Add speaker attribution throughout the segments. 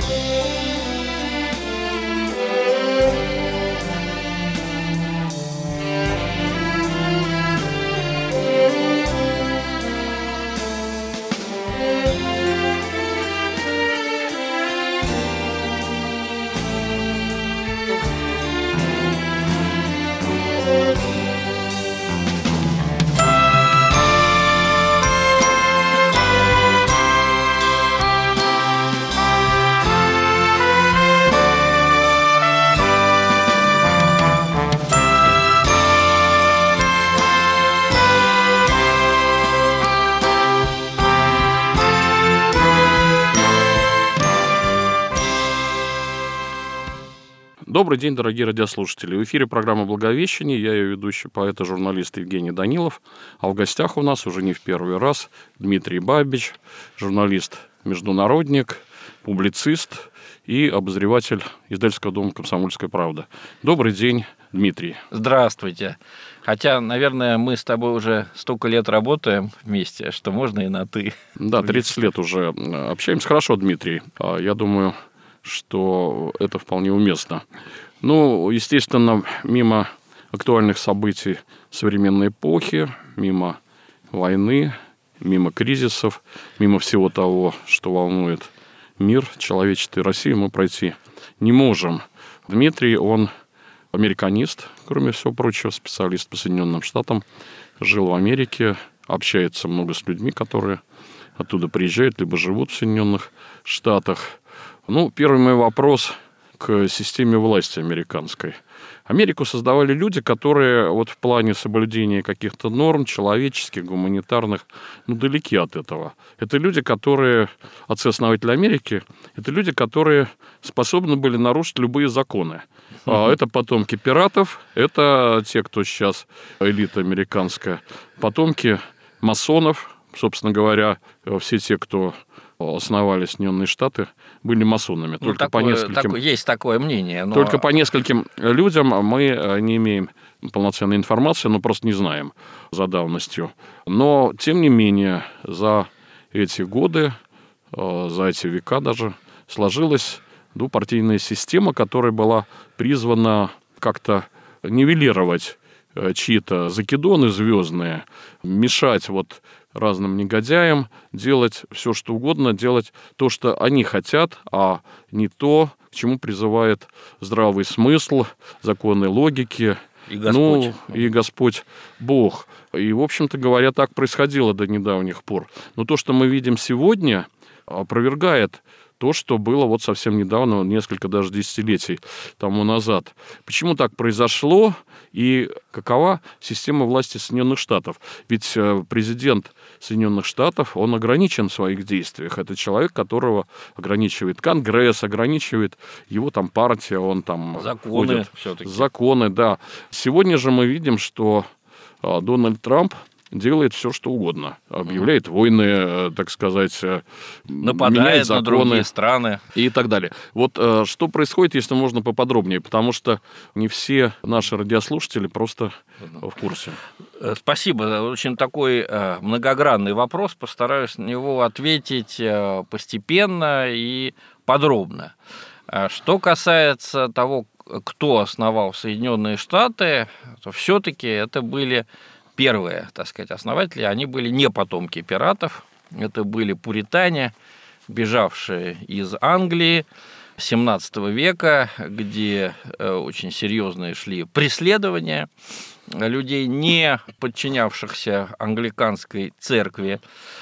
Speaker 1: Добрый день, дорогие радиослушатели. В эфире программа «Благовещение». Я ее ведущий, поэт и журналист Евгений Данилов. А в гостях у нас уже не в первый раз Дмитрий Бабич, журналист-международник, публицист и обозреватель издательского дома «Комсомольская правда». Добрый день, Дмитрий.
Speaker 2: Здравствуйте. Хотя, наверное, мы с тобой уже столько лет работаем вместе, что можно и на «ты».
Speaker 1: Да, 30 лет уже общаемся. Хорошо, Дмитрий. Я думаю, что это вполне уместно. Ну, естественно, мимо актуальных событий современной эпохи, мимо войны, мимо кризисов, мимо всего того, что волнует мир, человечество и Россию, мы пройти не можем. Дмитрий, он американист, кроме всего прочего, специалист по Соединенным Штатам, жил в Америке, общается много с людьми, которые оттуда приезжают, либо живут в Соединенных Штатах. Ну, первый мой вопрос к системе власти американской. Америку создавали люди, которые вот в плане соблюдения каких-то норм человеческих, гуманитарных, далеки от этого. Это люди, которые, отцы-основатели Америки, это люди, которые способны были нарушить любые законы. Это потомки пиратов, это те, кто сейчас элита американская, потомки масонов, собственно говоря, все те, кто основали Соединенные Штаты, были масонами. Только по нескольким...
Speaker 2: Есть такое мнение. Но...
Speaker 1: Только по нескольким людям мы не имеем полноценной информации, просто не знаем за давностью. Но, тем не менее, за эти годы, за эти века даже, сложилась двупартийная система, которая была призвана как-то нивелировать чьи-то закидоны звездные, мешать разным негодяям делать все, что угодно, делать то, что они хотят, а не то, к чему призывает здравый смысл, законы логики, и Господь Бог. И, в общем-то говоря, так происходило до недавних пор. Но то, что мы видим сегодня, опровергает то, что было совсем недавно, несколько даже десятилетий тому назад. Почему так произошло и какова система власти Соединенных Штатов? Ведь президент Соединенных Штатов, он ограничен в своих действиях. Это человек, которого ограничивает Конгресс, ограничивает его партия, он
Speaker 2: законы все-таки.
Speaker 1: Законы, да. Сегодня же мы видим, что Дональд Трамп делает все, что угодно. Объявляет войны, так сказать,
Speaker 2: нападает законы, на другие страны.
Speaker 1: И так далее. Что происходит, если можно поподробнее? Потому что не все наши радиослушатели просто в курсе.
Speaker 2: Спасибо. Очень такой многогранный вопрос. Постараюсь на него ответить постепенно и подробно. Что касается того, кто основал Соединенные Штаты, то все-таки это были первые, основатели, они были не потомки пиратов, это были пуритане, бежавшие из Англии XVII века, где очень серьезные шли преследования людей, не подчинявшихся англиканской церкви.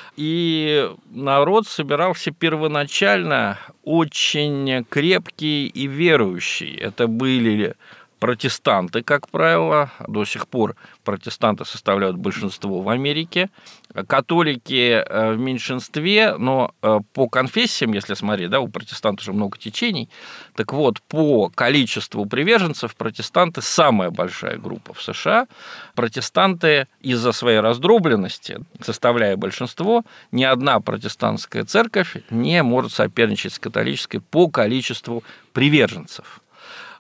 Speaker 2: И народ собирался первоначально очень крепкий и верующий. Это были протестанты, как правило, до сих пор протестанты составляют большинство в Америке, католики в меньшинстве, но по конфессиям, если смотреть, у протестантов же много течений, так вот, по количеству приверженцев протестанты самая большая группа в США. Протестанты из-за своей раздробленности, составляя большинство, ни одна протестантская церковь не может соперничать с католической по количеству приверженцев.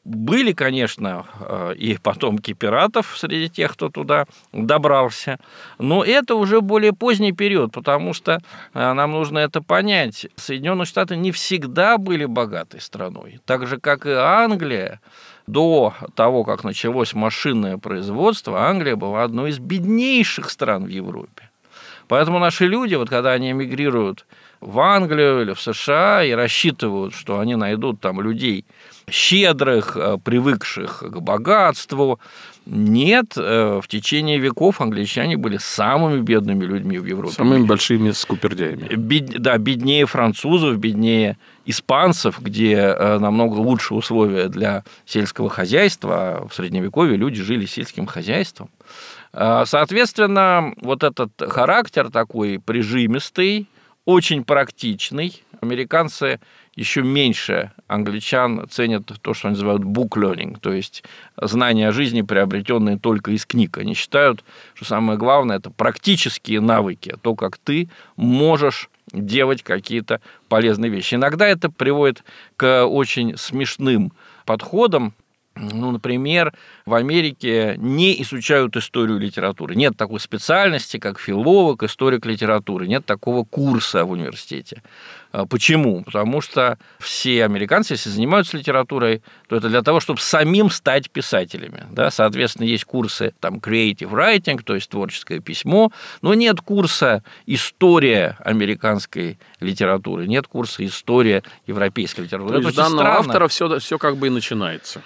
Speaker 2: Были, конечно, и потомки пиратов среди тех, кто туда добрался, но это уже более поздний период, потому что нам нужно это понять. Соединенные Штаты не всегда были богатой страной, так же, как и Англия. До того, как началось машинное производство, Англия была одной из беднейших стран в Европе. Поэтому наши люди, вот когда они эмигрируют в Англию или в США и рассчитывают, что они найдут там людей щедрых, привыкших к богатству, нет, в течение веков англичане были самыми бедными людьми в Европе.
Speaker 1: Самыми большими скупердяями.
Speaker 2: Да, беднее французов, беднее испанцев, где намного лучше условия для сельского хозяйства, а в Средневековье люди жили сельским хозяйством. Соответственно, вот этот характер такой прижимистый, очень практичный. Американцы еще меньше англичан ценят то, что они называют book learning, то есть знания о жизни, приобретенные только из книг. Они считают, что самое главное – это практические навыки, то, как ты можешь делать какие-то полезные вещи. Иногда это приводит к очень смешным подходам. Ну, например, в Америке не изучают историю литературы. Нет такой специальности, как филолог, историк литературы. Нет такого курса в университете. Почему? Потому что все американцы, если занимаются литературой, то это для того, чтобы самим стать писателями. Да? Соответственно, есть курсы там, creative writing, то есть творческое письмо, но нет курса «История американской литературы», нет курса «История европейской литературы».
Speaker 1: То есть с данного автора все как бы и начинается.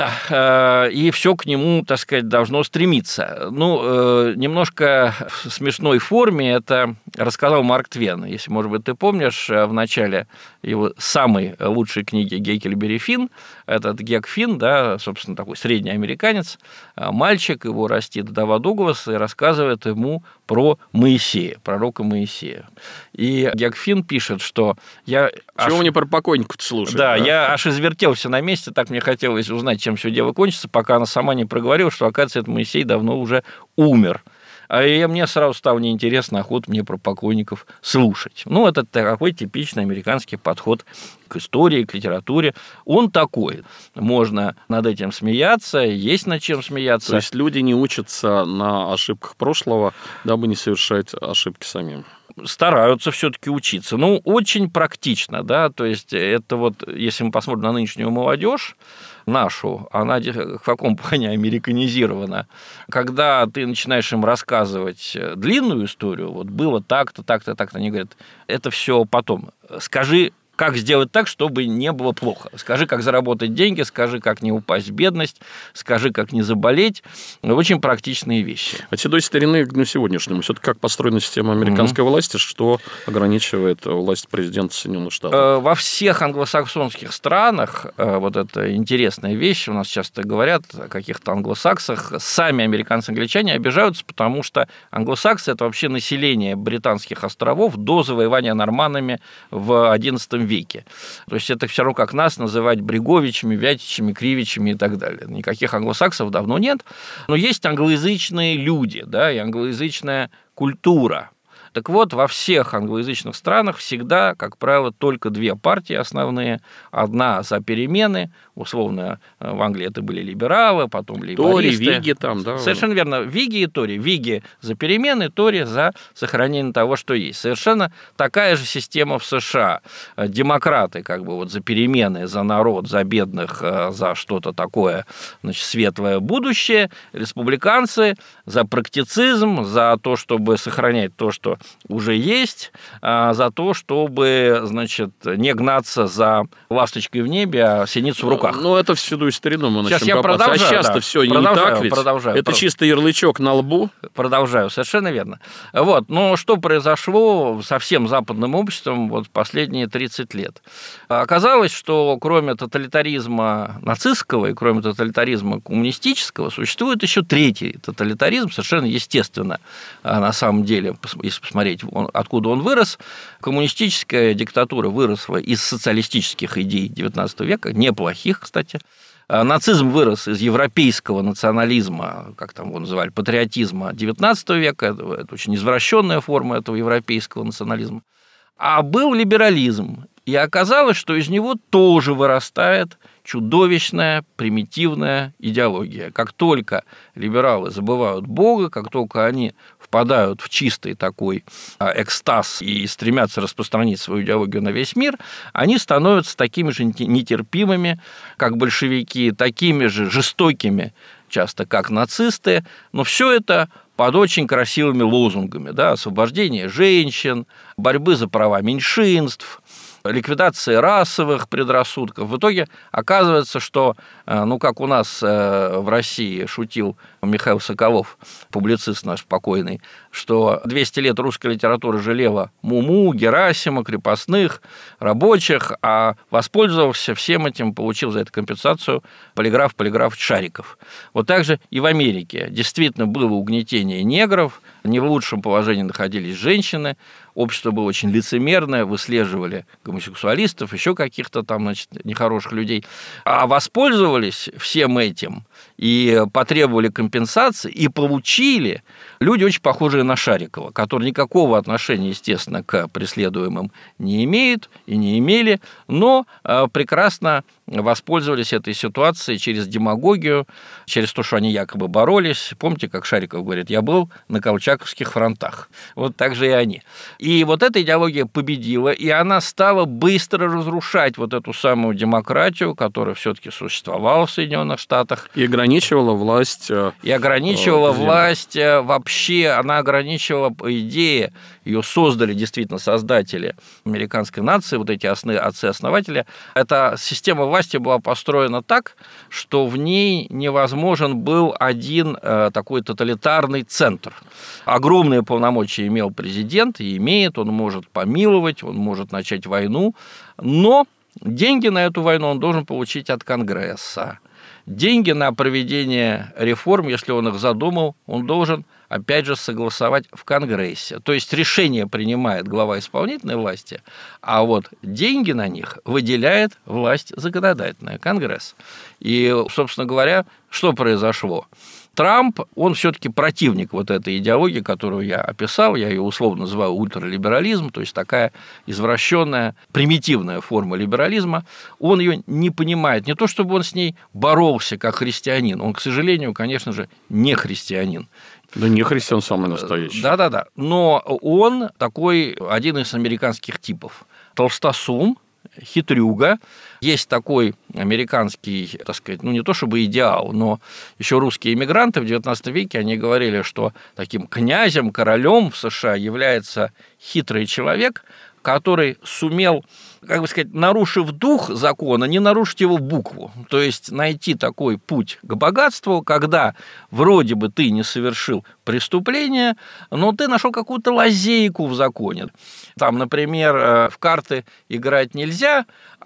Speaker 2: Да, и все к нему, так сказать, должно стремиться. Ну, немножко в смешной форме это рассказал Марк Твен. Если, может быть, ты помнишь, в начале его самой лучшей книги «Геккельбери Финн», этот Гек Финн, да, собственно, такой средний американец, мальчик, его растит вдова Дуглас и рассказывает ему про Моисея, пророка Моисея. И Гек Финн пишет, что я...
Speaker 1: Чего не про покойников слушать?
Speaker 2: Да, я аж извертелся на месте, так мне хотелось узнать, чем все дело кончится, пока она сама не проговорила, что, оказывается, этот Моисей давно уже умер. И мне сразу стало неинтересно, охота мне про покойников слушать. Ну, это такой типичный американский подход к истории, к литературе. Он такой. Можно над этим смеяться, есть над чем смеяться.
Speaker 1: То есть люди не учатся на ошибках прошлого, дабы не совершать ошибки самим.
Speaker 2: Стараются все-таки учиться. Ну, очень практично, да, то есть это вот, если мы посмотрим на нынешнюю молодежь, нашу, она в каком плане американизирована. Когда ты начинаешь им рассказывать длинную историю, вот было так-то, так-то, так-то, они говорят, это все потом. Скажи, как сделать так, чтобы не было плохо. Скажи, как заработать деньги, скажи, как не упасть в бедность, скажи, как не заболеть. Очень практичные вещи.
Speaker 1: От седой старины к сегодняшнему. Все-таки как построена система американской власти, что ограничивает власть президента Соединенных Штатов?
Speaker 2: Во всех англосаксонских странах, вот это интересная вещь, у нас часто говорят о каких-то англосаксах, сами американцы-англичане обижаются, потому что англосаксы – это вообще население британских островов до завоевания норманнами в XI веке. То есть это все равно как нас называть Бреговичами, Вятичами, Кривичами и так далее. Никаких англосаксов давно нет, но есть англоязычные люди, да, и англоязычная культура. Так вот, во всех англоязычных странах всегда, как правило, только две партии основные. Одна за перемены, условно, в Англии это были либералы, потом лейбористы.
Speaker 1: Тори, Виги там, да.
Speaker 2: Совершенно верно. Виги и Тори. Виги за перемены, Тори за сохранение того, что есть. Совершенно такая же система в США. Демократы как бы вот за перемены, за народ, за бедных, за что-то такое, значит, светлое будущее. Республиканцы за практицизм, за то, чтобы сохранять то, что уже есть, за то, чтобы, значит, не гнаться за ласточкой в небе, а синицу в руках.
Speaker 1: Ну, это в седую старину мы начнем
Speaker 2: Сейчас я
Speaker 1: копаться.
Speaker 2: продолжаю,
Speaker 1: а сейчас-то
Speaker 2: да.
Speaker 1: все не так ведь? Это чисто ярлычок на лбу.
Speaker 2: Продолжаю, совершенно верно. Вот. Но что произошло со всем западным обществом вот последние 30 лет? Оказалось, что кроме тоталитаризма нацистского и кроме тоталитаризма коммунистического существует еще третий тоталитаризм, совершенно естественно, на самом деле, если посмотреть, откуда он вырос. Коммунистическая диктатура выросла из социалистических идей XIX века, неплохих, кстати. Нацизм вырос из европейского национализма, как там его называли, патриотизма XIX века. Это очень извращенная форма этого европейского национализма. А был либерализм. И оказалось, что из него тоже вырастает чудовищная, примитивная идеология. Как только либералы забывают Бога, как только они впадают в чистый такой экстаз и стремятся распространить свою идеологию на весь мир, они становятся такими же нетерпимыми, как большевики, такими же жестокими, часто как нацисты, но все это под очень красивыми лозунгами, да, освобождение женщин, борьбы за права меньшинств, ликвидации расовых предрассудков. В итоге оказывается, что, как у нас в России шутил Михаил Соколов, публицист наш покойный, что 200 лет русской литературы жалела Муму, Герасима, крепостных, рабочих, а воспользовался всем этим, получил за это компенсацию полиграф Шариков. Вот так же и в Америке. Действительно было угнетение негров, не в лучшем положении находились женщины, общество было очень лицемерное, выслеживали гомосексуалистов, еще каких-то там, нехороших людей, а воспользовались всем этим и потребовали компенсации, и получили люди, очень похожие на Шарикова, которые никакого отношения, естественно, к преследуемым не имеют и не имели, но прекрасно воспользовались этой ситуацией через демагогию, через то, что они якобы боролись. Помните, как Шариков говорит, я был на колчаковских фронтах. Вот так же и они. И вот эта идеология победила, и она стала быстро разрушать вот эту самую демократию, которая все-таки существовала в Соединенных Штатах.
Speaker 1: И ограничивала власть.
Speaker 2: И ограничивала власть вообще, она ограничивала, по идее, ее создали действительно создатели американской нации, вот эти отцы-основатели. Эта система власти была построена так, что в ней невозможен был один такой тоталитарный центр. Огромные полномочия имел президент и имеет, он может помиловать, он может начать войну, но деньги на эту войну он должен получить от Конгресса. Деньги на проведение реформ, если он их задумал, он должен, опять же, согласовать в Конгрессе. То есть решение принимает глава исполнительной власти, а вот деньги на них выделяет власть законодательная, Конгресс. И, собственно говоря, что произошло? Трамп, он все-таки противник вот этой идеологии, которую я описал, я ее условно называю ультралиберализм, то есть такая извращенная, примитивная форма либерализма. Он ее не понимает, не то чтобы он с ней боролся как христианин, он, к сожалению, конечно же, не христианин.
Speaker 1: Да не христиан самый настоящий.
Speaker 2: Да-да-да, но он такой один из американских типов. Толстосум, хитрюга. Есть такой американский, так сказать, не то чтобы идеал, но еще русские эмигранты в XIX веке, они говорили, что таким князем, королем в США является хитрый человек, который сумел, как бы сказать, нарушив дух закона, не нарушить его букву. То есть найти такой путь к богатству, когда вроде бы ты не совершил преступление, но ты нашел какую-то лазейку в законе. Там, например, в карты играть нельзя,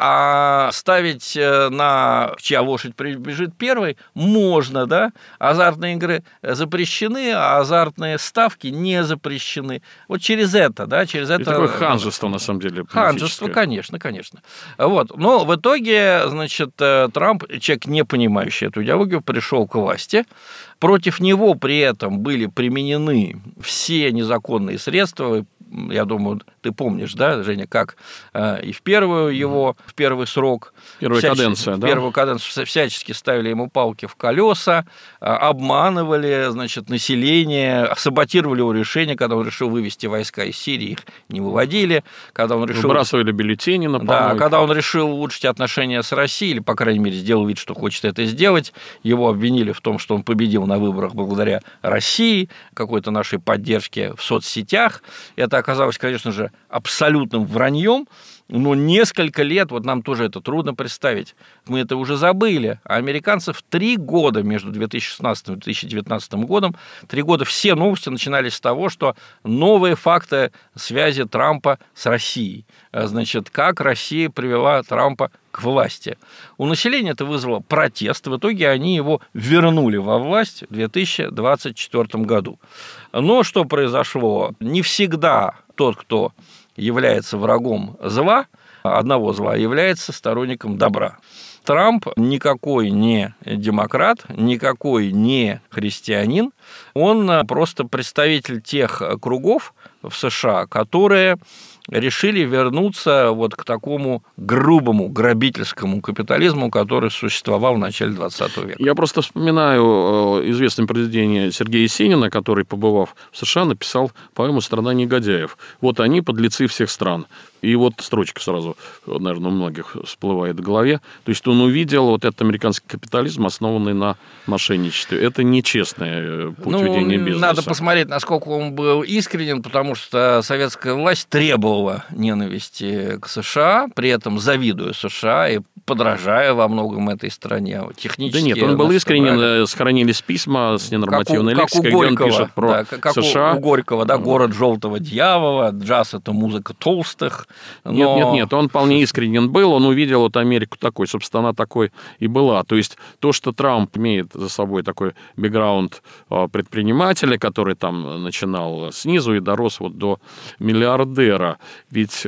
Speaker 2: а ставить на чья лошадь прибежит первой можно, да? Азартные игры запрещены, а азартные ставки не запрещены. Вот через это, да, через это...
Speaker 1: такое ханжество, на самом деле,
Speaker 2: ханжество, конечно. Вот. Но в итоге, значит, Трамп, человек, не понимающий эту идеологию, пришел к власти. Против него при этом были применены все незаконные средства. Я думаю, ты помнишь, да, Женя, как и в первый срок,
Speaker 1: первую каденцию
Speaker 2: всячески ставили ему палки в колеса, обманывали, значит, население, саботировали его решение, когда он решил вывести войска из Сирии, их не выводили, когда он решил...
Speaker 1: Выбрасывали бюллетени на помойку.
Speaker 2: Да, когда он решил улучшить отношения с Россией, или, по крайней мере, сделал вид, что хочет это сделать, его обвинили в том, что он победил на выборах благодаря России, какой-то нашей поддержке в соцсетях. Это оказалось, конечно же, абсолютным враньем, но несколько лет, вот нам тоже это трудно представить, мы это уже забыли, а американцев 3 года между 2016 и 2019 годом, 3 года все новости начинались с того, что новые факты связи Трампа с Россией, значит, как Россия привела Трампа к власти. У населения это вызвало протест, в итоге они его вернули во власть в 2024 году. Но что произошло? Не всегда тот, кто является врагом зла, одного зла, является сторонником добра. Трамп никакой не демократ, никакой не христианин, он просто представитель тех кругов, в США, которые решили вернуться вот к такому грубому грабительскому капитализму, который существовал в начале 20 века.
Speaker 1: Я просто вспоминаю известное произведение Сергея Есенина, который, побывав в США, написал поэму «Страна негодяев». Вот они, подлецы всех стран. И вот строчка сразу, наверное, у многих всплывает в голове. То есть он увидел вот этот американский капитализм, основанный на мошенничестве. Это нечестный путь ведения бизнеса.
Speaker 2: Надо посмотреть, насколько он был искренен, потому что советская власть требовала ненависти к США, при этом завидуя США и подражая во многом этой стране. Технически.
Speaker 1: Да нет, он был искренен, сохранились письма с ненормативной лексикой, где он пишет про США.
Speaker 2: У Горького, да, город желтого дьявола, джаз – это музыка толстых.
Speaker 1: Нет, он вполне искренен был, он увидел вот Америку такой, собственно, она такой и была. То есть то, что Трамп имеет за собой такой бэкграунд предпринимателя, который там начинал снизу и дорос вот до миллиардера, ведь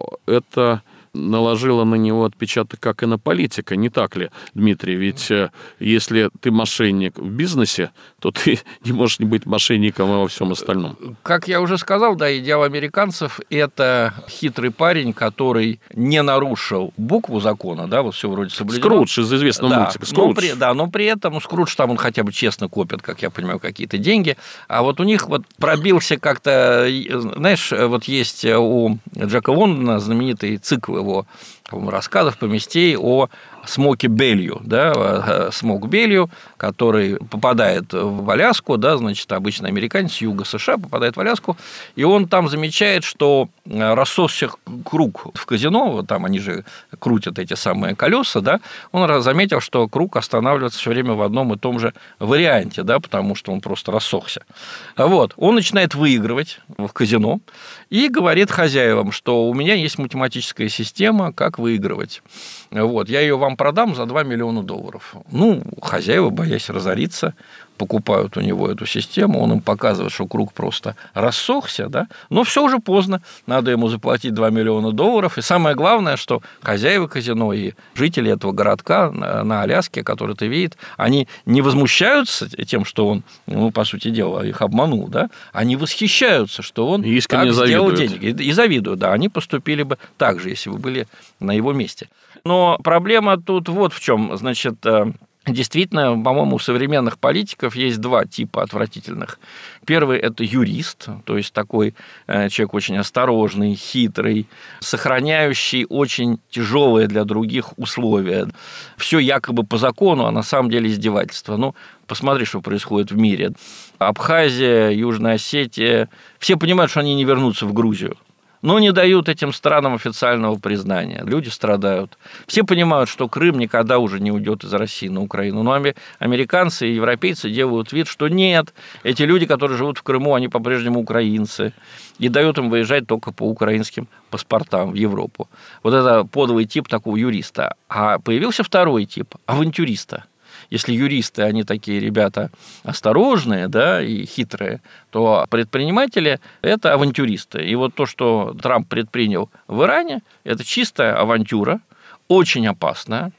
Speaker 1: это наложило на него отпечаток, как и на политика, не так ли, Дмитрий? Ведь если ты мошенник в бизнесе, то ты не можешь не быть мошенником и во всем остальном.
Speaker 2: Как я уже сказал, да, идеал американцев – это хитрый парень, который не нарушил букву закона, да, вот все вроде соблюдено.
Speaker 1: Скрудж из известного мультика. Скрудж.
Speaker 2: Но при этом Скрудж там он хотя бы честно копит, как я понимаю, какие-то деньги, а вот у них вот пробился как-то, знаешь, вот есть у Джека Лондона знаменитый цикл его рассказов, повестей о Смоки Белью, да, Смок Белью, который попадает в Аляску, да, значит, обычно американец с юга США попадает в Аляску, и он там замечает, что рассосся круг в казино, вот там они же крутят эти самые колеса, да, он заметил, что круг останавливается все время в одном и том же варианте, да, потому что он просто рассохся. Вот, он начинает выигрывать в казино и говорит хозяевам, что у меня есть математическая система, как выигрывать. Вот, я ее вам продам за $2 миллиона. Ну, хозяева, боясь разориться, покупают у него эту систему, он им показывает, что круг просто рассохся, да, но все уже поздно, надо ему заплатить $2 миллиона, и самое главное, что хозяева казино и жители этого городка на Аляске, который это видит, они не возмущаются тем, что он, ну, по сути дела, их обманул, да, они восхищаются, что он так сделал денег, и завидуют, да, они поступили бы так же, если бы были на его месте. Но проблема тут вот в чем, значит, действительно, по-моему, у современных политиков есть два типа отвратительных. Первый – это юрист, то есть такой человек очень осторожный, хитрый, сохраняющий очень тяжелые для других условия. Все якобы по закону, а на самом деле издевательство. Ну, посмотри, что происходит в мире. Абхазия, Южная Осетия – все понимают, что они не вернутся в Грузию. Но не дают этим странам официального признания. Люди страдают. Все понимают, что Крым никогда уже не уйдет из России на Украину. Но американцы и европейцы делают вид, что нет. Эти люди, которые живут в Крыму, они по-прежнему украинцы. И дают им выезжать только по украинским паспортам в Европу. Вот это подлый тип такого юриста. А появился второй тип – авантюриста. Если юристы, они такие ребята осторожные, да, и хитрые, то предприниматели – это авантюристы. И вот то, что Трамп предпринял в Иране, это чистая авантюра, очень опасная.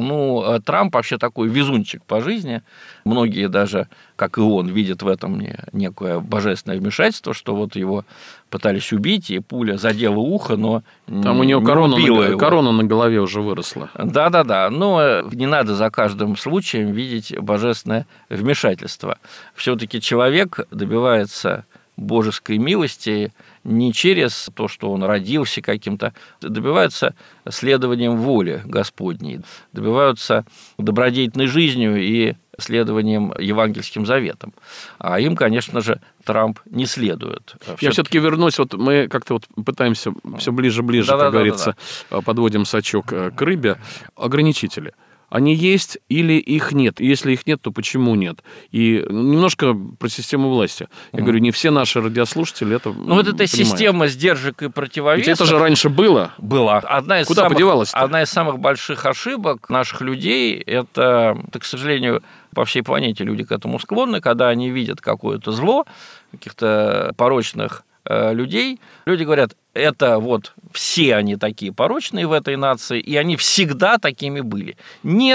Speaker 2: Ну, Трамп вообще такой везунчик по жизни. Многие даже, как и он, видят в этом некое божественное вмешательство, что вот его пытались убить, и пуля задела ухо, но
Speaker 1: там у него корона на голове уже выросла.
Speaker 2: Да-да-да, но не надо за каждым случаем видеть божественное вмешательство. Все-таки человек добивается божеской милости не через то, что он родился каким-то, добиваются следованием воли Господней, добиваются добродетельной жизнью и следованием евангельским заветам. А им, конечно же, Трамп не следует.
Speaker 1: Я все-таки вернусь, вот мы как-то вот пытаемся все ближе, как говорится, подводим сачок к рыбе. Ограничители. Они есть или их нет? Если их нет, то почему нет? И немножко про систему власти. Я говорю, не все наши радиослушатели это
Speaker 2: вот эта
Speaker 1: понимают.
Speaker 2: Система сдержек и противовесов...
Speaker 1: Ведь это же раньше было.
Speaker 2: Была.
Speaker 1: Куда подевалась-то?
Speaker 2: Одна из самых больших ошибок наших людей, это, к сожалению, по всей планете люди к этому склонны, когда они видят какое-то зло, каких-то порочных людей, люди говорят, это вот все они такие порочные в этой нации, и они всегда такими были. Нет,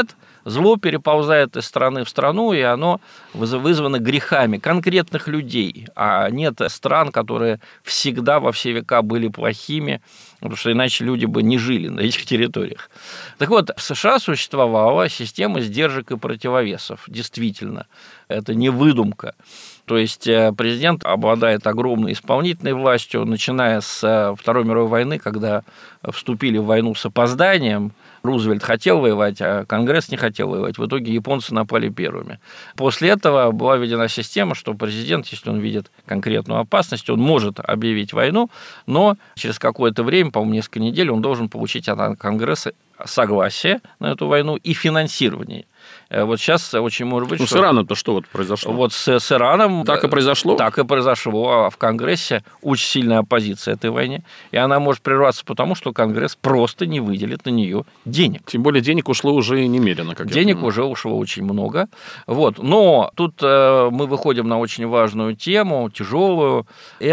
Speaker 2: Зло переползает из страны в страну, и оно вызвано грехами конкретных людей, а нет стран, которые всегда во все века были плохими, потому что иначе люди бы не жили на этих территориях. Так вот, в США существовала система сдержек и противовесов, действительно. Это не выдумка. То есть президент обладает огромной исполнительной властью, начиная с Второй мировой войны, когда вступили в войну с опозданием. Рузвельт хотел воевать, а Конгресс не хотел воевать. В итоге японцы напали первыми. После этого была введена система, что президент, если он видит конкретную опасность, он может объявить войну, но через какое-то время, по-моему, несколько недель, он должен получить от Конгресса согласие на эту войну и финансирование. Вот сейчас очень может быть,
Speaker 1: что... с Ираном-то что вот произошло?
Speaker 2: Вот с Ираном...
Speaker 1: Так и произошло?
Speaker 2: Так и произошло. А в Конгрессе очень сильная оппозиция этой войне. И она может прерваться потому, что Конгресс просто не выделит на нее денег.
Speaker 1: Тем более денег ушло уже немерено. Как
Speaker 2: денег уже ушло очень много. Вот. Но тут мы выходим на очень важную тему, тяжелую.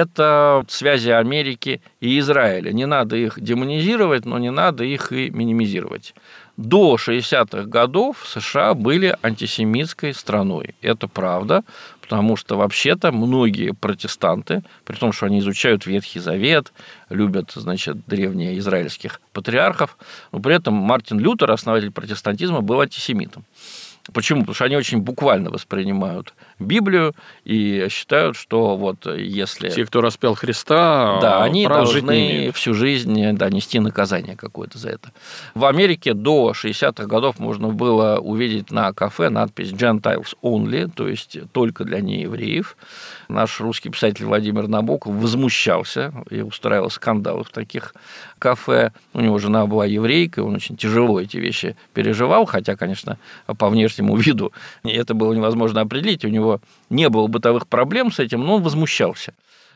Speaker 2: Это связи Америки и Израиля. Не надо их демонизировать, но не надо их и минимизировать. До 60-х годов США были антисемитской страной. Это правда, потому что вообще-то многие протестанты, при том, что они изучают Ветхий Завет, любят, значит, древних израильских патриархов, но при этом Мартин Лютер, основатель протестантизма, был антисемитом. Почему? Потому что они очень буквально воспринимают Библию и считают, что вот если...
Speaker 1: Те, кто распял Христа,
Speaker 2: да, они должны всю жизнь нести наказание какое-то за это. В Америке до 60-х годов можно было увидеть на кафе надпись «Gentiles only», то есть только для неевреев. Наш русский писатель Владимир Набоков возмущался и устраивал скандалы в таких кафе. У него жена была еврейка, он очень тяжело эти вещи переживал, хотя, конечно, по внешнему виду это было невозможно определить, у него не было бытовых проблем с этим, но он возмущался.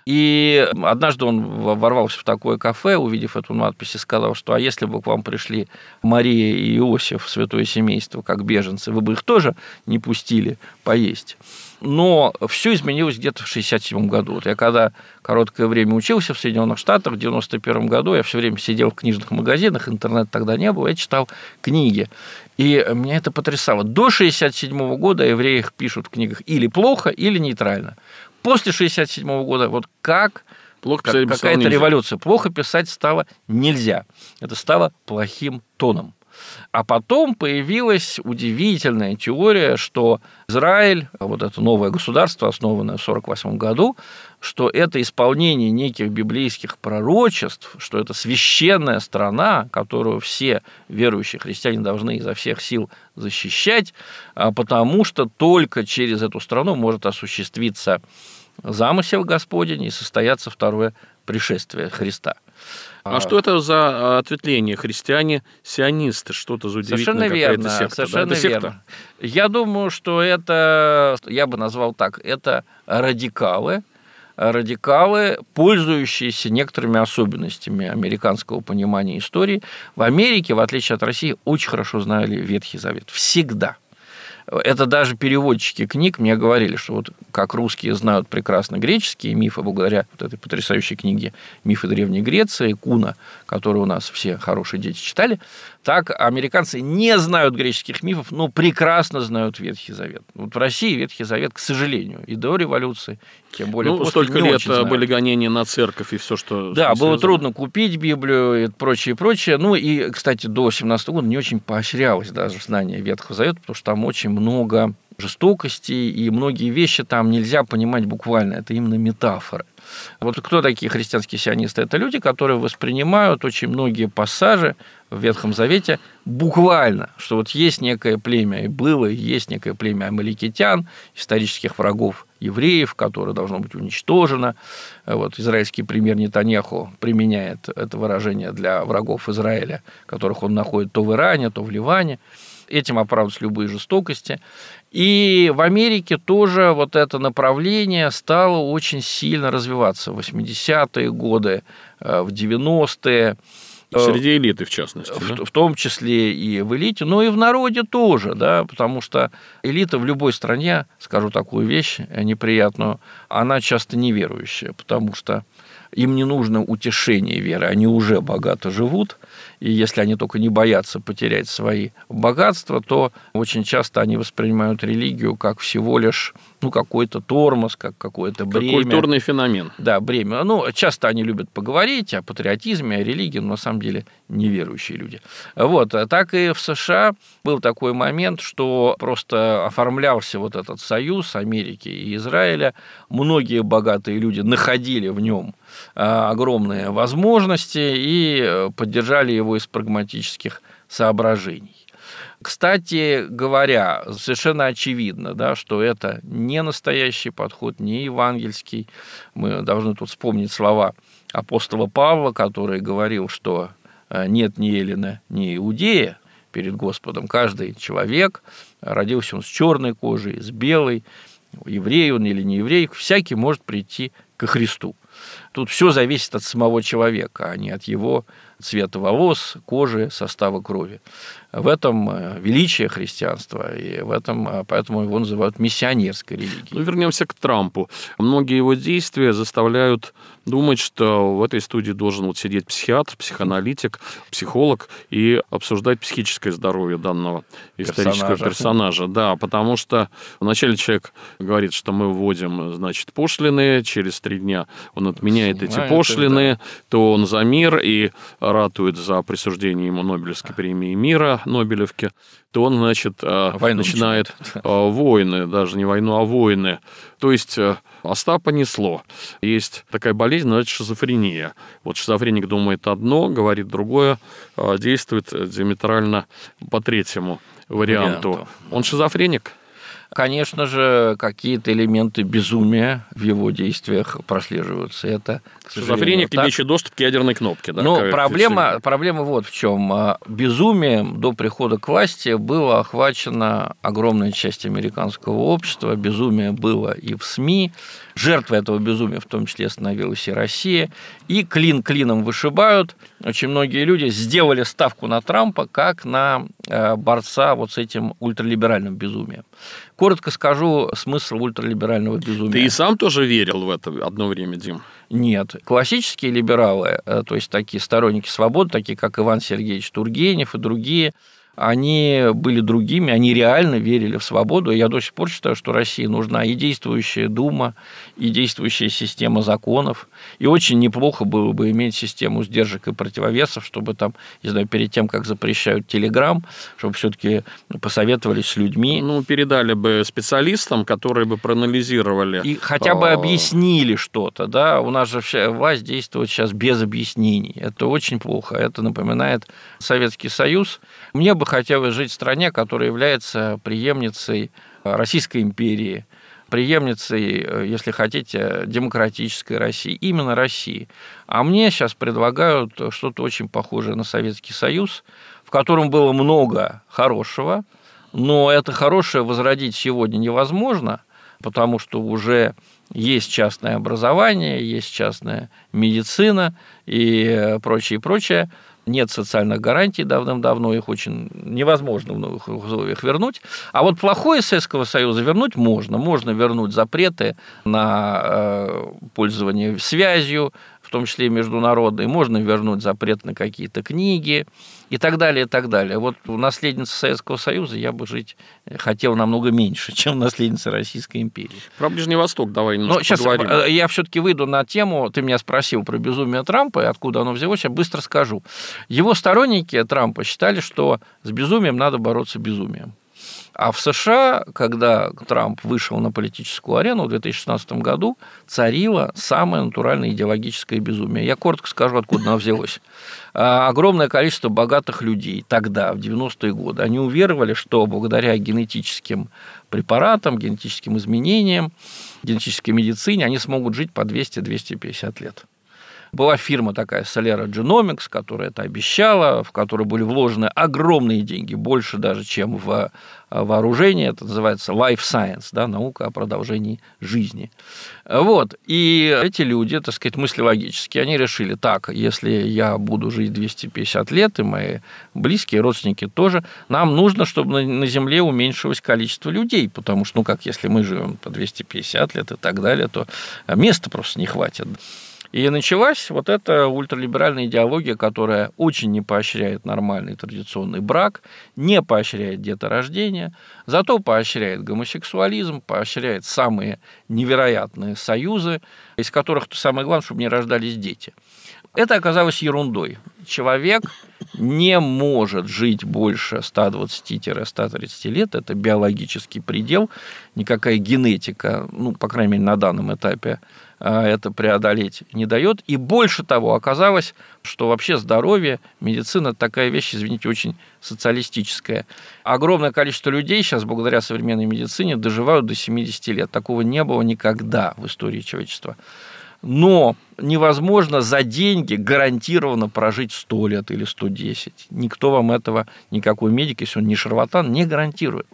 Speaker 2: И однажды он ворвался в такое кафе, увидев эту надпись, и сказал, что а если бы к вам пришли Мария и Иосиф, святое семейство, как беженцы, вы бы их тоже не пустили поесть. Но все изменилось где-то в 1967 году. Вот я когда короткое время учился в Соединенных Штатах, в 1991 году я все время сидел в книжных магазинах, интернета тогда не было, я читал книги. И меня это потрясало. До 1967 года о евреях пишут в книгах или плохо, или нейтрально. После 1967 года вот какая-то революция. Плохо писать стало нельзя. Это стало плохим тоном. А потом появилась удивительная теория, что Израиль, вот это новое государство, основанное в 1948 году, что это исполнение неких библейских пророчеств, что это священная страна, которую все верующие христиане должны изо всех сил защищать, потому что только через эту страну может осуществиться замысел Господень и состояться второе пришествие Христа.
Speaker 1: А что это за ответвление? Христиане-сионисты? Что-то за удивительная какая-то секта?
Speaker 2: Совершенно верно. Я думаю, что это, я бы назвал так, это радикалы, пользующиеся некоторыми особенностями американского понимания истории. В Америке, в отличие от России, очень хорошо знали Ветхий Завет. Всегда. Это даже переводчики книг мне говорили, что вот как русские знают прекрасно греческие мифы, благодаря вот этой потрясающей книге «Мифы Древней Греции» Куна, которую у нас все хорошие дети читали, так американцы не знают греческих мифов, но прекрасно знают Ветхий Завет. Вот в России Ветхий Завет, к сожалению, и до революции, тем более после,
Speaker 1: столько лет были гонения на церковь и все, что...
Speaker 2: Да, было трудно купить Библию и прочее, прочее. Ну и, кстати, до 1917 года не очень поощрялось даже знание Ветхого Завета, потому что там очень много жестокости, и многие вещи там нельзя понимать буквально, это именно метафоры. Вот кто такие христианские сионисты? Это люди, которые воспринимают очень многие пассажи в Ветхом Завете буквально, что вот есть некое племя, и было, и есть некое племя амаликитян, исторических врагов евреев, которое должно быть уничтожено. Вот израильский премьер Нетаньяху применяет это выражение для врагов Израиля, которых он находит то в Иране, то в Ливане. Этим оправдываются любые жестокости. И в Америке тоже вот это направление стало очень сильно развиваться в 80-е годы, в 90-е.
Speaker 1: Среди элиты, в частности.
Speaker 2: В том числе и в элите, но и в народе тоже, да, потому что элита в любой стране, скажу такую вещь неприятную, она часто неверующая, потому что им не нужно утешение веры, они уже богато живут, и если они только не боятся потерять свои богатства, то очень часто они воспринимают религию как всего лишь какой-то тормоз, как какое-то бремя.
Speaker 1: Как культурный феномен.
Speaker 2: Да, бремя. Часто они любят поговорить о патриотизме, о религии, но на самом деле неверующие люди. Так и в США был такой момент, что просто оформлялся вот этот союз Америки и Израиля. Многие богатые люди находили в нем огромные возможности и поддержали его из прагматических соображений. Кстати говоря, совершенно очевидно, да, что это не настоящий подход, не евангельский. Мы должны тут вспомнить слова апостола Павла, который говорил, что нет ни Эллина, ни Иудея перед Господом. Каждый человек, родился он с черной кожей, с белой, еврей он или не еврей, всякий может прийти ко Христу. Тут все зависит от самого человека, а не от его цвета волос, кожи, состава крови. В этом величие христианства, и в этом, поэтому его называют миссионерской религией.
Speaker 1: Вернемся к Трампу. Многие его действия заставляют думать, что в этой студии должен сидеть психиатр, психоаналитик, психолог и обсуждать психическое здоровье данного исторического персонажа. Да, потому что вначале человек говорит, что мы вводим, пошлины, через 3 дня он отменяет эти пошлины, то он за мир и ратует за присуждение ему Нобелевской премии мира, Нобелевки, то он, начинает войны, даже не войну, а войны. То есть Остапа несло. Есть такая болезнь, но это шизофрения. Шизофреник думает одно, говорит другое, действует диаметрально по третьему варианту. Он шизофреник?
Speaker 2: Конечно же, какие-то элементы безумия в его действиях прослеживаются. Это,
Speaker 1: шизофреник, имеющий доступ к ядерной кнопке. Да,
Speaker 2: проблема вот в чем. Безумием до прихода к власти была охвачена огромная часть американского общества. Безумие было и в СМИ. Жертвой этого безумия в том числе становилась и Россия. И клин клином вышибают. Очень многие люди сделали ставку на Трампа как на борца с этим ультралиберальным безумием. Коротко скажу смысл ультралиберального безумия.
Speaker 1: Ты и сам тоже верил в это одно время, Дим?
Speaker 2: Нет. Классические либералы, то есть такие сторонники свободы, такие как Иван Сергеевич Тургенев и другие, они были другими, они реально верили в свободу. И я до сих пор считаю, что России нужна и действующая Дума, и действующая система законов. И очень неплохо было бы иметь систему сдержек и противовесов, чтобы перед тем, как запрещают Телеграм, чтобы все-таки посоветовались с людьми.
Speaker 1: Передали бы специалистам, которые бы проанализировали.
Speaker 2: И хотя бы объяснили что-то. Да? У нас же вся власть действует сейчас без объяснений. Это очень плохо. Это напоминает Советский Союз. Мне бы хотелось жить в стране, которая является преемницей Российской империи, преемницей, если хотите, демократической России, именно России. А мне сейчас предлагают что-то очень похожее на Советский Союз, в котором было много хорошего, но это хорошее возродить сегодня невозможно, потому что уже есть частное образование, есть частная медицина и прочее, прочее. Нет социальных гарантий давным-давно, их очень невозможно в новых условиях вернуть. А вот плохое Советского Союза вернуть можно. Можно вернуть запреты на пользование связью, в том числе и международной. Можно вернуть запрет на какие-то книги и так далее, и так далее. Вот наследница Советского Союза я бы жить хотел намного меньше, чем наследница Российской империи.
Speaker 1: Про Ближний Восток давай немножко поговорим.
Speaker 2: Сейчас я все-таки выйду на тему. Ты меня спросил про безумие Трампа и откуда оно взялось. Я быстро скажу. Его сторонники Трампа считали, что с безумием надо бороться безумием. А в США, когда Трамп вышел на политическую арену в 2016 году, царило самое натуральное идеологическое безумие. Я коротко скажу, откуда оно взялось. Огромное количество богатых людей тогда, в 90-е годы, они уверовали, что благодаря генетическим препаратам, генетическим изменениям, генетической медицине они смогут жить по 200-250 лет. Была фирма такая Solera Genomics, которая это обещала, в которую были вложены огромные деньги, больше даже, чем в вооружение. Это называется life science, да, наука о продолжении жизни. И эти люди, мысли логические, они решили, так, если я буду жить 250 лет, и мои близкие, родственники тоже, нам нужно, чтобы на Земле уменьшилось количество людей, потому что, если мы живем по 250 лет и так далее, то места просто не хватит. И началась вот эта ультралиберальная идеология, которая очень не поощряет нормальный традиционный брак, не поощряет деторождение, зато поощряет гомосексуализм, поощряет самые невероятные союзы, из которых, самое главное, чтобы не рождались дети. Это оказалось ерундой. Человек не может жить больше 120-130 лет. Это биологический предел. Никакая генетика, по крайней мере, на данном этапе это преодолеть не дает. И больше того, оказалось, что вообще здоровье, медицина – это такая вещь, извините, очень социалистическая. Огромное количество людей сейчас, благодаря современной медицине, доживают до 70 лет. Такого не было никогда в истории человечества. Но невозможно за деньги гарантированно прожить 100 лет или 110. Никто вам этого, никакой медик, если он не шарлатан, не гарантирует.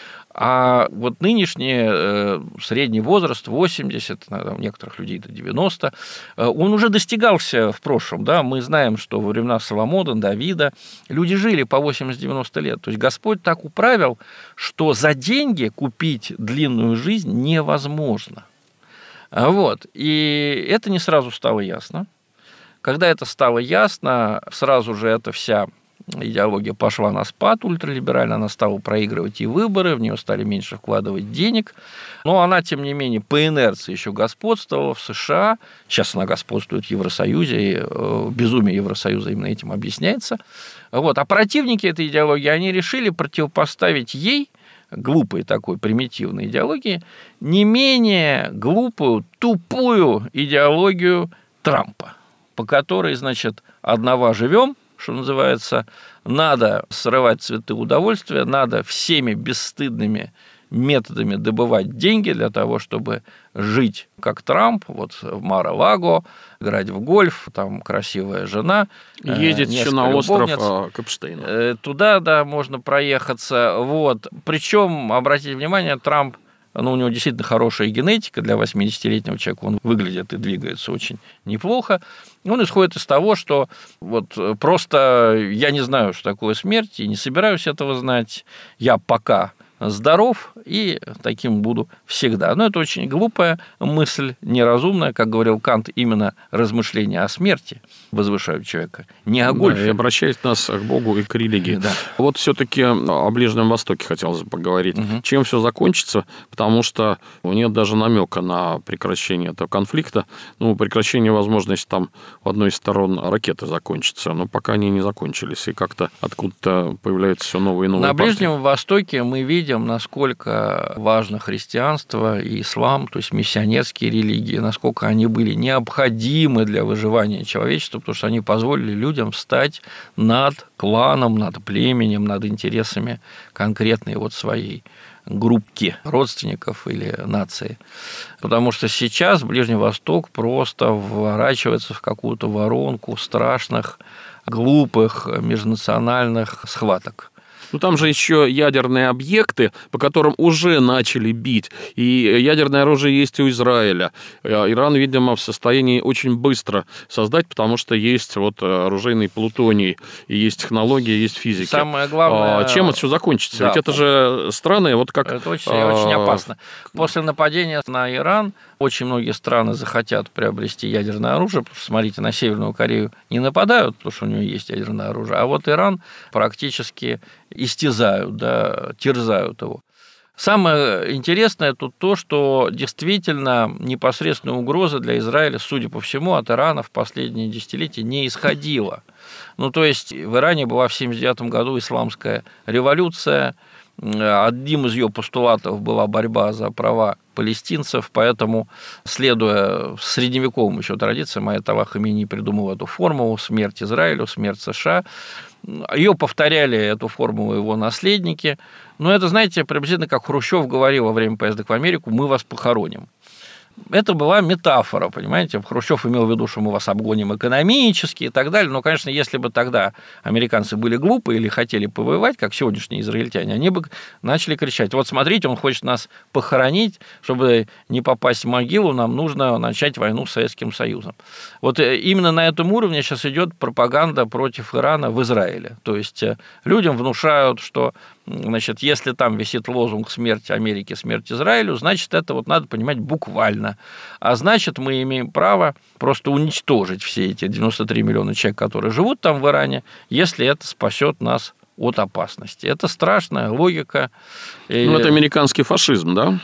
Speaker 2: А вот нынешний средний возраст 80, у некоторых людей до 90, он уже достигался в прошлом. Да? Мы знаем, что во времена Соломона, Давида люди жили по 80-90 лет. То есть Господь так управил, что за деньги купить длинную жизнь невозможно. Вот. И это не сразу стало ясно. Когда это стало ясно, сразу же эта вся идеология пошла на спад ультралиберально, она стала проигрывать и выборы, в нее стали меньше вкладывать денег, но она, тем не менее, по инерции еще господствовала в США, сейчас она господствует в Евросоюзе, и безумие Евросоюза именно этим объясняется. Вот. А противники этой идеологии, они решили противопоставить ей, глупой такой примитивной идеологии, не менее глупую, тупую идеологию Трампа, по которой, значит, одного живем, что называется, надо срывать цветы удовольствия, надо всеми бесстыдными методами добывать деньги для того, чтобы жить как Трамп, вот в Мар-а-Лаго, играть в гольф, там красивая жена.
Speaker 1: Ездить еще на остров Капштейна.
Speaker 2: Туда, да, можно проехаться. Вот. Причем, обратите внимание, Трамп, у него действительно хорошая генетика для 80-летнего человека, он выглядит и двигается очень неплохо. Он исходит из того, что вот просто я не знаю, что такое смерть, и не собираюсь этого знать. Я пока здоров и таким буду всегда. Но это очень глупая мысль, неразумная, как говорил Кант, именно размышления о смерти возвышают человека, не о гольфе.
Speaker 1: Да, и обращает нас к Богу и к религии. Да. Вот все-таки о Ближнем Востоке хотелось бы поговорить. Угу. Чем все закончится, потому что нет даже намека на прекращение этого конфликта. Прекращение возможности там в одной из сторон ракеты закончатся, но пока они не закончились, и как-то откуда-то появляются все новые и новые партии.
Speaker 2: На Ближнем Востоке мы видим, насколько важно христианство и ислам, то есть миссионерские религии, насколько они были необходимы для выживания человечества, потому что они позволили людям встать над кланом, над племенем, над интересами конкретной вот своей группки родственников или нации. Потому что сейчас Ближний Восток просто вворачивается в какую-то воронку страшных, глупых межнациональных схваток.
Speaker 1: Там же еще ядерные объекты, по которым уже начали бить. И ядерное оружие есть у Израиля. Иран, видимо, в состоянии очень быстро создать, потому что есть вот оружейный плутоний, и есть технология, есть физика.
Speaker 2: Самое главное...
Speaker 1: Чем это все закончится? Да. Ведь это же страны, вот как...
Speaker 2: Это очень опасно. После нападения на Иран очень многие страны захотят приобрести ядерное оружие, потому что, смотрите, на Северную Корею не нападают, потому что у нее есть ядерное оружие, а вот Иран практически истязают, да, терзают его. Самое интересное тут то, что действительно непосредственная угроза для Израиля, судя по всему, от Ирана в последние десятилетия не исходила. То есть в Иране была в 1979 году исламская революция, одним из ее постулатов была борьба за права палестинцев, поэтому, следуя средневековым еще традициям, Аятолла Хаминеи придумал эту формулу: смерть Израилю, смерть США. Ее повторяли, эту формулу, его наследники. Но это, знаете, приблизительно как Хрущев говорил во время поездок в Америку: мы вас похороним. Это была метафора, понимаете? Хрущев имел в виду, что мы вас обгоним экономически и так далее. Но, конечно, если бы тогда американцы были глупы или хотели повоевать, как сегодняшние израильтяне, они бы начали кричать: вот смотрите, он хочет нас похоронить, чтобы не попасть в могилу, нам нужно начать войну с Советским Союзом. Вот именно на этом уровне сейчас идет пропаганда против Ирана в Израиле. То есть людям внушают, что Значит, если там висит лозунг «Смерть Америке, смерть Израилю», значит, это вот надо понимать буквально. А значит, мы имеем право просто уничтожить все эти 93 миллиона человек, которые живут там в Иране, если это спасет нас от опасности. Это страшная логика.
Speaker 1: Ну, это американский фашизм, да?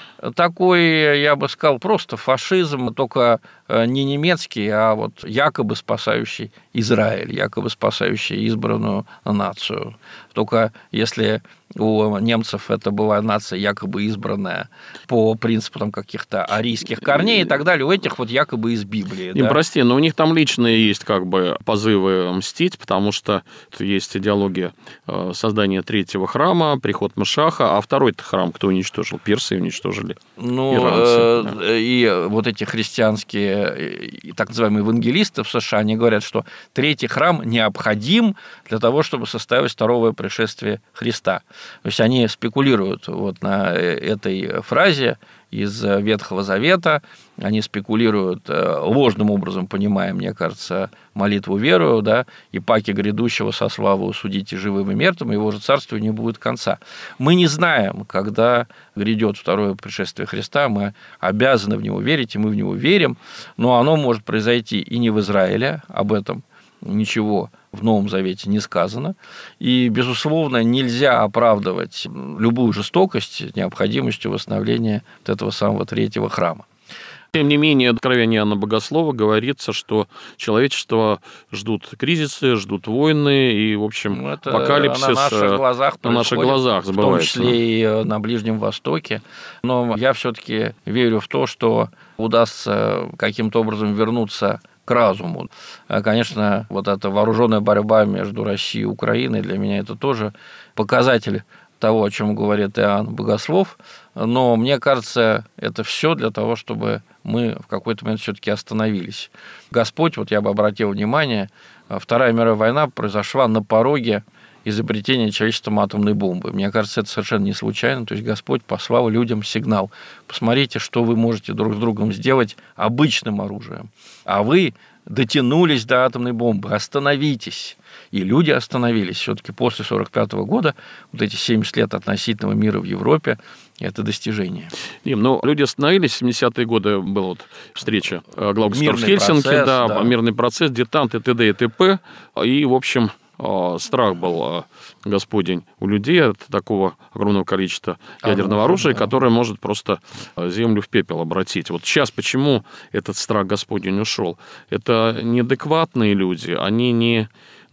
Speaker 2: Такой, я бы сказал, просто фашизм, только не немецкий, а вот якобы спасающий Израиль, якобы спасающий избранную нацию. Только если у немцев это была нация якобы избранная по принципу там, каких-то арийских корней и так далее, у этих вот якобы из Библии.
Speaker 1: Не,
Speaker 2: да?
Speaker 1: прости, но у них там личные есть как бы позывы мстить, потому что есть идеология создания третьего храма, приход Машаха, а второй-то храм кто уничтожил? Персы уничтожили.
Speaker 2: Ну,
Speaker 1: иранцы, да.
Speaker 2: И вот эти христианские, так называемые евангелисты в США, они говорят, что третий храм необходим для того, чтобы составить второе пришествие Христа. То есть они спекулируют вот на этой фразе из Ветхого Завета, они спекулируют ложным образом, понимая, мне кажется, молитву верую, да, и паки грядущего со славою судите живым и мертвым, его же царствию не будет конца. Мы не знаем, когда грядет второе пришествие Христа, мы обязаны в него верить, и мы в него верим, но оно может произойти и не в Израиле, об этом ничего в Новом Завете не сказано. И, безусловно, нельзя оправдывать любую жестокость необходимостью восстановления вот этого самого третьего храма.
Speaker 1: Тем не менее, в Откровении Иоанна Богослова говорится, что человечество ждут кризисы, ждут войны, и, в общем, апокалипсис
Speaker 2: на наших глазах
Speaker 1: на наших глазах сбывается.
Speaker 2: В том числе и на Ближнем Востоке. Но я все-таки верю в то, что удастся каким-то образом вернуться к разуму. Конечно, вот эта вооруженная борьба между Россией и Украиной для меня это тоже показатель того, о чем говорит Иоанн Богослов, но мне кажется, это все для того, чтобы мы в какой-то момент все-таки остановились. Господь, вот я бы обратил внимание, Вторая мировая война произошла на пороге изобретения человечеством атомной бомбы. Мне кажется, это совершенно не случайно. То есть Господь послал людям сигнал. Посмотрите, что вы можете друг с другом сделать обычным оружием. А вы дотянулись до атомной бомбы. Остановитесь. И люди остановились. Все-таки после 1945 года вот эти 70 лет относительного мира в Европе – это достижение.
Speaker 1: Дим, ну, люди остановились. В 70-е годы была вот встреча глав государств Хельсинки, да, мирный процесс, детанты, т.д. и т.п. И, в общем, страх был Господень у людей от такого огромного количества ядерного оружия, которое может просто землю в пепел обратить. Вот сейчас почему этот страх Господень ушел? Это неадекватные люди, они не...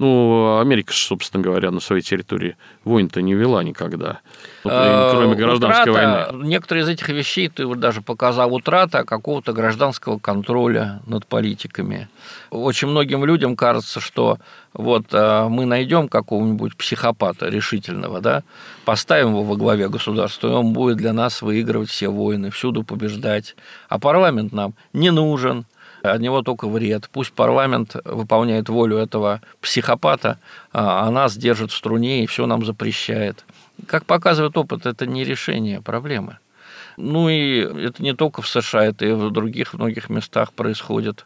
Speaker 1: Ну, Америка, собственно говоря, на своей территории войн-то не вела никогда, кроме гражданской войны.
Speaker 2: Некоторые из этих вещей ты вот даже показал, утрата какого-то гражданского контроля над политиками. Очень многим людям кажется, что вот мы найдем какого-нибудь психопата решительного, да, поставим его во главе государства, и он будет для нас выигрывать все войны, всюду побеждать. А парламент нам не нужен. От него только вред. Пусть парламент выполняет волю этого психопата, а нас держит в струне и все нам запрещает. Как показывает опыт, это не решение проблемы. Ну и это не только в США, это и в других многих местах происходит.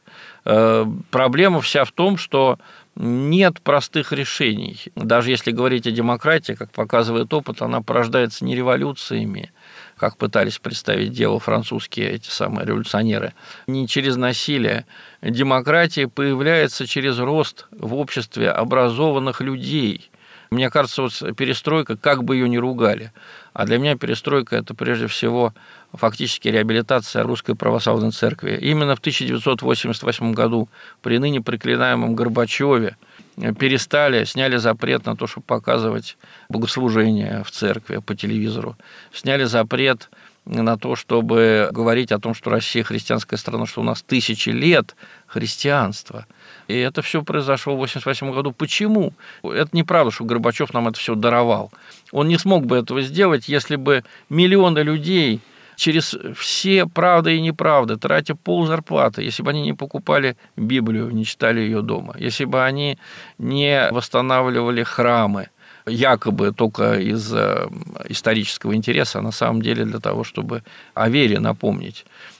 Speaker 2: Проблема вся в том, что нет простых решений. Даже если говорить о демократии, как показывает опыт, она порождается не революциями, как пытались представить дело французские эти самые революционеры, не через насилие. Демократия появляется через рост в обществе образованных людей. Мне кажется, вот перестройка, как бы ее ни ругали, а для меня перестройка – это прежде всего фактически реабилитация Русской Православной Церкви. Именно в 1988 году при ныне проклинаемом Горбачеве сняли запрет на то, чтобы показывать богослужение в церкви по телевизору, сняли запрет на то, чтобы говорить о том, что Россия христианская страна, что у нас 1000 лет христианства. И это все произошло в 1988 году. Почему? Это неправда, что Горбачев нам это все даровал. Он не смог бы этого сделать, если бы миллионы людей через все правды и неправды, тратя ползарплаты, если бы они не покупали Библию, не читали ее дома, если бы они не восстанавливали храмы, якобы только из исторического интереса, а на самом деле для того, чтобы о вере напомнить.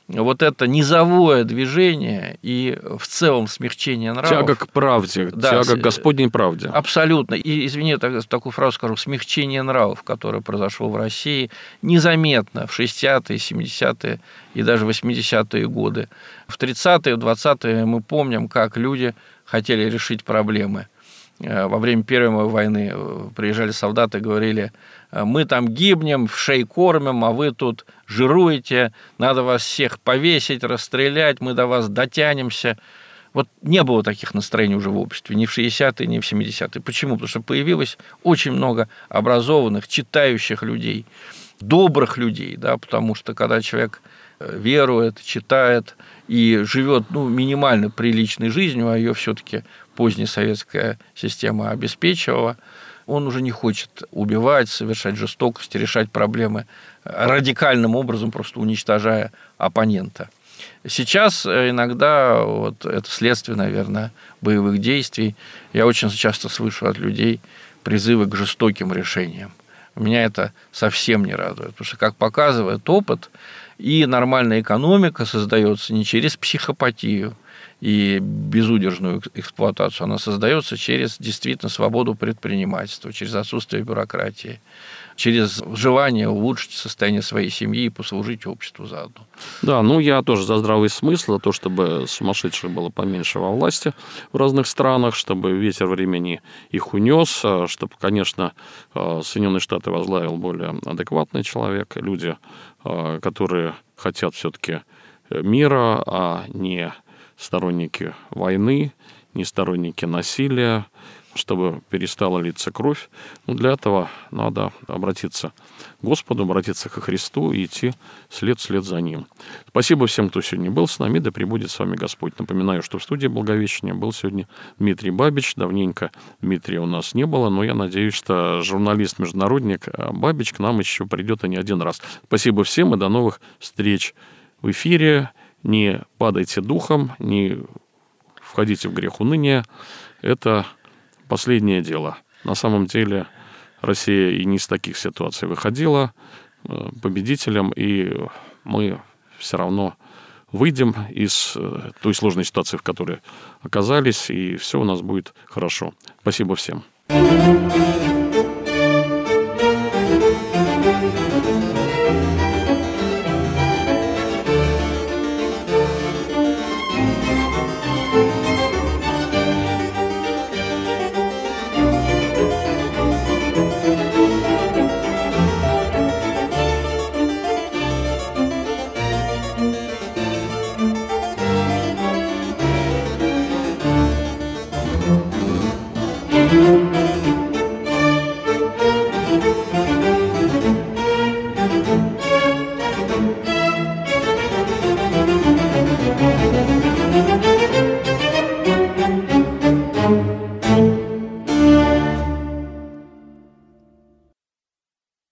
Speaker 2: вот это низовое движение и в целом смягчение нравов.
Speaker 1: Тяга к правде,
Speaker 2: да,
Speaker 1: тяга к Господней правде.
Speaker 2: Абсолютно. И, извини, такую фразу скажу, смягчение нравов, которое произошло в России, незаметно в 60-е, 70-е и даже 80-е годы. В 30-е, в 20-е мы помним, как люди хотели решить проблемы. Во время Первой мировой войны приезжали солдаты и говорили: мы там гибнем, вшей кормим, а вы тут жируете, надо вас всех повесить, расстрелять, мы до вас дотянемся. Вот не было таких настроений уже в обществе, ни в 60-е, ни в 70-е. Почему? Потому что появилось очень много образованных, читающих людей, добрых людей, да, потому что когда человек верует, читает и живет минимально приличной жизнью, а ее все-таки поздняя советская система обеспечивала, он уже не хочет убивать, совершать жестокости, решать проблемы радикальным образом, просто уничтожая оппонента. Сейчас иногда это следствие, наверное, боевых действий. Я очень часто слышу от людей призывы к жестоким решениям. Меня это совсем не радует, потому что, как показывает опыт, и нормальная экономика создается не через психопатию и безудержную эксплуатацию, она создается через действительно свободу предпринимательства, через отсутствие бюрократии, через желание улучшить состояние своей семьи и послужить обществу заодно.
Speaker 1: Да, я тоже за здравый смысл, за то, чтобы сумасшедших было поменьше во власти в разных странах, чтобы ветер времени их унес, чтобы, конечно, Соединенные Штаты возглавил более адекватный человек, люди, которые хотят все-таки мира, а не сторонники войны, не сторонники насилия, чтобы перестала литься кровь. Для этого надо обратиться к Господу, обратиться ко Христу и идти след вслед за Ним. Спасибо всем, кто сегодня был с нами, да пребудет с вами Господь. Напоминаю, что в студии Благовещения был сегодня Дмитрий Бабич. Давненько Дмитрия у нас не было, но я надеюсь, что журналист-международник Бабич к нам еще придет и не один раз. Спасибо всем и до новых встреч в эфире. Не падайте духом, не входите в грех уныния. Это последнее дело. На самом деле Россия и не из таких ситуаций выходила победителем, и мы все равно выйдем из той сложной ситуации, в которой оказались, и все у нас будет хорошо. Спасибо всем.